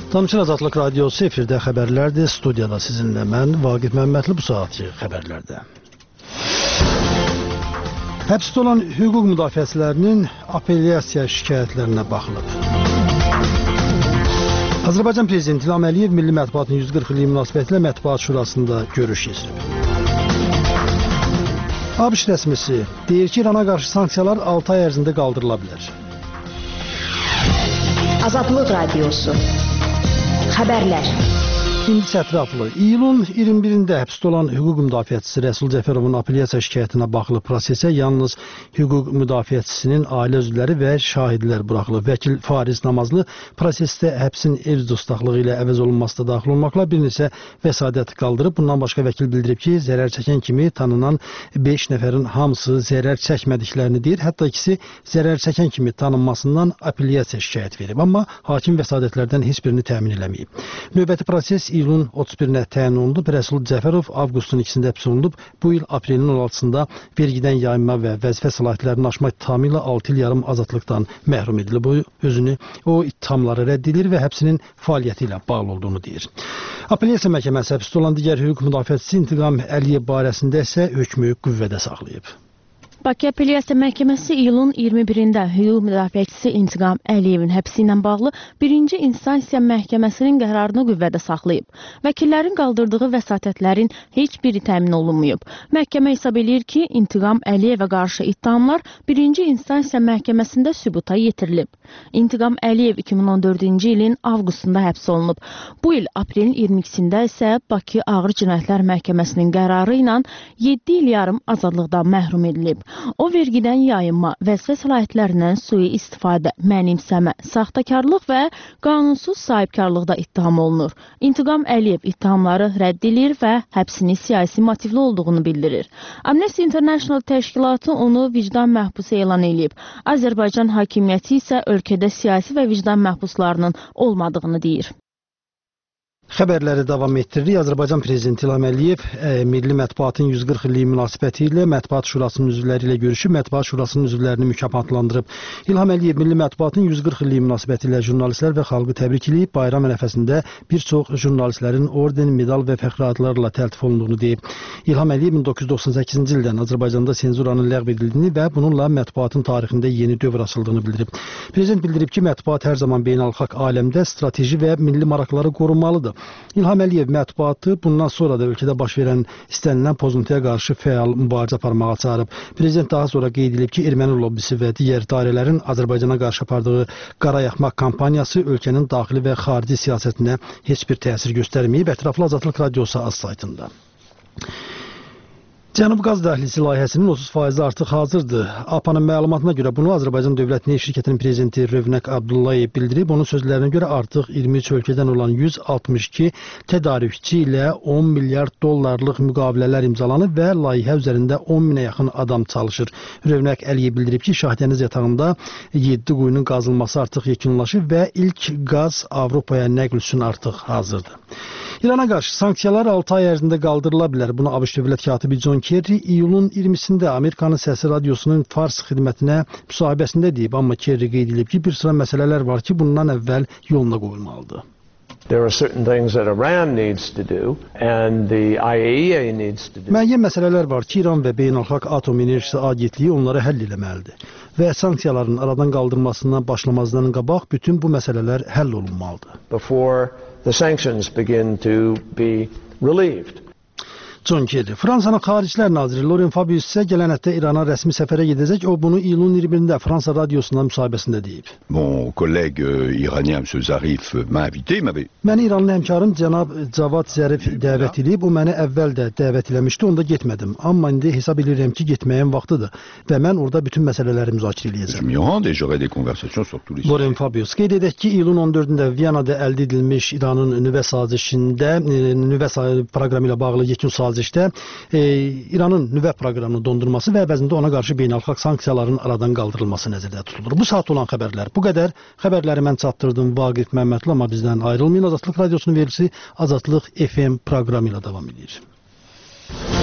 Tanışır Azadlıq Radiosu efirdə xəbərlərdir. Studiyada sizinlə mən, Vaqif Məmmədli, bu saatçı xəbərlərdə. Həbsdə olan hüquq müdafiəçilərinin apellyasiya şikayətlərinə baxılıb. Azərbaycan Prezidenti İlham Əliyev Milli Mətbuatın 140 illiyi münasibətilə Mətbuat Şurasında görüş keçirib. ABŞ rəsmisi deyir ki, İrana qarşı sanksiyalar 6 ay ərzində qaldırıla bilər. Azadlıq Radiosu. Xəbərlər. İndi ətraflı. İyulun 21-də həbsdə olan hüquq müdafiəçisi Rəsul Cəfərovun apellyasiya şikayətinə baxılıb. Prosesə yalnız hüquq müdafiəçisinin ailə üzvləri və şahidlər buraxılıb. Vəkil Fariz Namazlı prosesdə həbsin ev dustaqlığı ilə əvəz olunması da daxil olmaqla bir neçə vəsadət qaldırıb. Bundan başqa vəkil bildirib ki, zərər çəkən kimi tanınan 5 nəfərin hamısı zərər çəkmədiklərini deyir. Hətta ikisi zərər çəkən kimi tanınmasından apellyasiya şikayət verib. Amma hakim vəsadətlərdən heç birini təmin eləməyib. Növbəti proses iyulun 31-nə təyin olunub. Rəsul Cəfərov avqustun 2-sində həbs olunub. Bu il aprelin 16-sında vergidən yayınma və vəzifə səlahiyyətlərini aşma ittihamı ilə 6 il yarım azadlıqdan məhrum edilib. O ittihamları rədd edir və həbsinin fəaliyyəti ilə bağlı olduğunu deyir. Apellyasiya məhkəməsi həbsdə olan digər hüquq müdafiəçisi İntiqam Əliyev barəsində isə hökmü qüvvədə saxlayıb. Bakı Apellyasiya Məhkəməsi iyulun 21-də hüquq müdafiəçisi İntiqam Əliyevin həbsi ilə bağlı birinci instansiya məhkəməsinin qərarını qüvvədə saxlayıb. Vəkillərin qaldırdığı vəsatətlərin heç biri təmin olunmayıb. Məhkəmə hesab edir ki, İntiqam Əliyevə qarşı ittihamlar birinci instansiya məhkəməsində sübuta yetirilib. İntiqam Əliyev 2014-cü ilin avqustunda həbs olunub. Bu il aprelin 22-sində isə Bakı Ağır Cinayətlər Məhkəməsinin qərarı ilə 7 il yarım azadlıqdan məhrum edilib. O vergidən yayınma, vəzifə səlahiyyətlərindən sui-istifadə, mənimsəmə, saxtakarlıq və qanunsuz sahibkarlıqda ittiham olunur. İntiqam Əliyev ittihamları rədd edir və həbsini siyasi motivli olduğunu bildirir. Amnesty International təşkilatı onu vicdan məhbusu elan edib. Azərbaycan hakimiyyəti isə ölkədə siyasi və vicdan məhbuslarının olmadığını deyir. Xəbərləri davam etdiririk. Azərbaycan Prezidenti İlham Əliyev Milli Mətbuatın 140 illiyi münasibəti ilə Mətbuat Şurasının üzvləri ilə görüşüb, Mətbuat Şurasının üzvlərini mükafatlandırıb. İlham Əliyev Milli Mətbuatın 140 illiyi münasibəti ilə jurnalistlər və xalqı təbrik edib, bayram ərəfəsində bir çox jurnalistlərin orden, medal və fəxri adlarla təltif olunduğunu deyib. İlham Əliyev 1998-ci ildən Azərbaycanda senzuranın ləğv edildiyini və bununla mətbuatın tarixində yeni dövr açıldığını bildirib. Prezident bildirib ki, mətbuat hər zaman beynəlxalq aləmdə strateji və milli maraqları qorunmalıdır. İlham Əliyev mətbuatı bundan sonra da ölkədə baş verən istənilən pozuntuya qarşı fəal mübarizə aparmağa çağırıb. Prezident daha sonra qeyd edib ki, erməni lobbisi və digər dairələrin Azərbaycana qarşı apardığı qara yaxmaq kampaniyası ölkənin daxili və xarici siyasətinə heç bir təsir göstərməyib. Ətraflı Azadlıq Radiosu az saytında. Cənub Qaz Dəhlizi layihəsinin 30% artıq hazırdır. APA'nın məlumatına görə bunu Azərbaycan Dövlət Neft Şirkətinin prezidenti Rövnəq Abdullayev bildirib. Onun sözlərinə görə artıq 23 ölkədən olan 162 tədarükçi ilə 10 milyard dollarlıq müqavilələr imzalanıb və layihə üzərində 10 minə yaxın adam çalışır. Rövnəq Əliyev bildirib ki, Şahdəniz yatağında 7 quyunun qazılması artıq yekunlaşıb və ilk qaz Avropaya nəql üçün artıq hazırdır. İrana qarşı sanksiyalar 6 ay ərzində qaldırıla bilər. Bunu ABŞ dövlət katibi John Kerry iyulun 20-sində Amerikanın Səsi Radiosunun Fars xidmətinə müsahibəsində deyib. Amma Kerry qeyd edib ki, bir sıra məsələlər var ki, bundan əvvəl yoluna qoyulmalıdır. Müəyyən məsələlər var ki, İran və Beynəlxalq Atom Enerjisi Agentliyi onları həll etməlidir və sanksiyaların aradan qaldırılmasından başlamazdan qabaq bütün bu məsələlər həll olunmalıdır. John Kerry. Fransanın Xaricilər Naziri Laurent Fabius isə gələn həftə İrana rəsmi səfərə gedəcək. O bunu iyulun 20-də Fransa radiosundan müsahibəsində deyib. Mon collègue iranien M. Zarif m'a invité, Məni İranlı həmkarım cənab Cavad Zərif dəvət edib. O məni əvvəl də dəvət eləmişdi, onda getmədim. Amma indi hesab edirəm ki, getməyin vaxtıdır və mən orada bütün məsələləri müzakirə edəcəm. Laurent Fabius qeyd edək ki, iyulun 14-də Viyanada əldə edilmiş İranın nüvə sazişində, nüvə proqramı ilə bağlı yekun saziş İranın nüvə proqramını dondurması və əvəzində ona qarşı beynəlxalq sanksiyaların aradan qaldırılması nəzərdə tutulur. Bu saat olan xəbərlər bu qədər. Xəbərləri mən çatdırdım Vaqif Məmmədli, amma bizdən ayrılmayın. Azadlıq Radiosunun vericisi Azadlıq FM proqramı ilə davam edir.